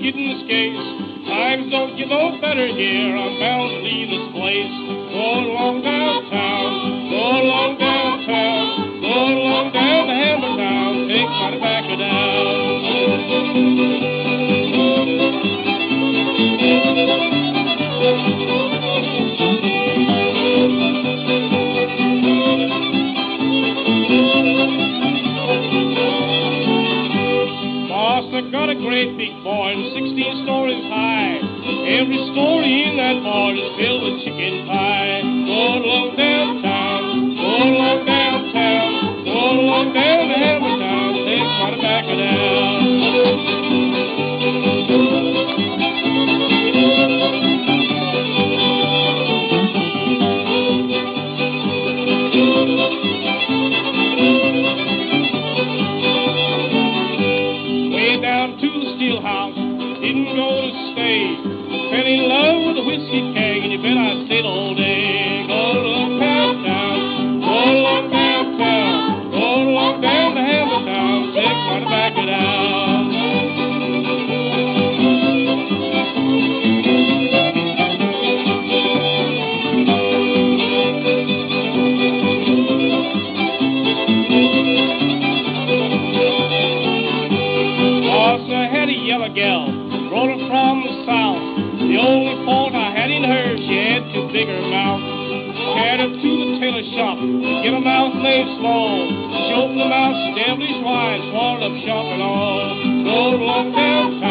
getting scarce. Times don't get no better here. I'm bound to leave this place. Going along downtown, going along downtown, going along down to Hammertown. Take my tobacco down. I got a great big barn, 16 stories high. Every story in that barn is filled with chicken pie. Going along downtown, going along downtown, going along down to Hammertown. Take my tobacco down. Didn't go to stay. Fell in love with a whiskey keg, and you bet I stayed all day. Going along downtown, going along downtown, going along down to Hammertown. Take my tobacco down. I had a yellow gal, brought her from the south. The only fault I had in her, she had too big her mouth. Carried her to the tailor shop to get her mouth made small. She opened her mouth devilish wide, swallowed up shop and all. Going along downtown.